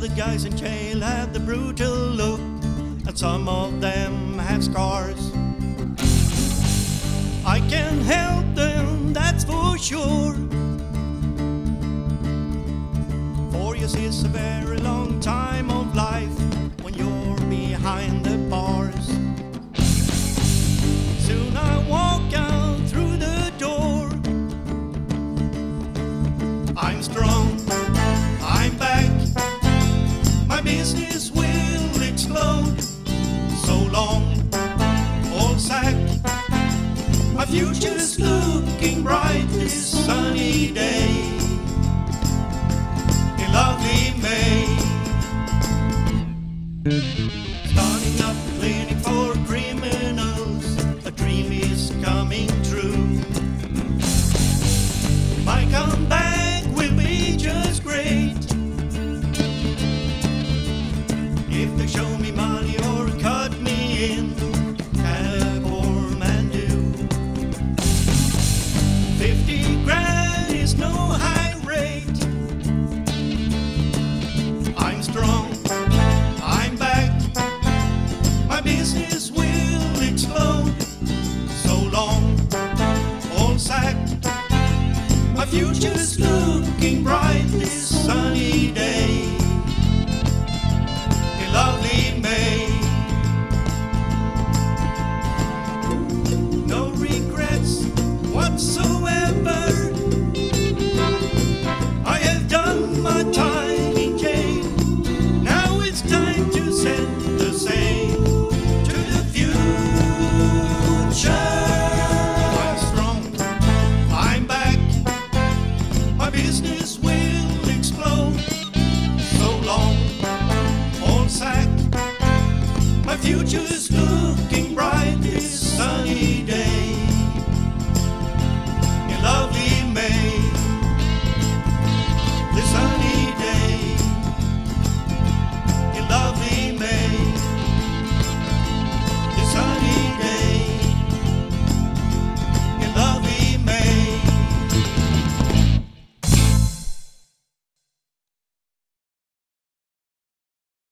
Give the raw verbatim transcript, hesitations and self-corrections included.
the guys in jail have the brutal look, and some of them have scars. I can help them, that's for sure. Four years is a very long time of life when you're behind the bars. Soon I walk out through the door. I'm strong, I'm back, my business will explode. So long, old sack, my future's looking bright this sunny day in lovely May. Starting up a clinic for criminals, a dream is coming true. My comeback will be just great if they show me money or cut me in. Can a poor man do? Fifty grand is no high rate. I'm strong, I'm back, my business will explode. So long, old sack, my future's looking bright this sunny day in lovely May. No regrets whatsoever. I have done my time in jail. Now it's time to send the same to the future. I'm strong, I'm back, my business will explode. So long, old sack, my future's looking bright this sunny day.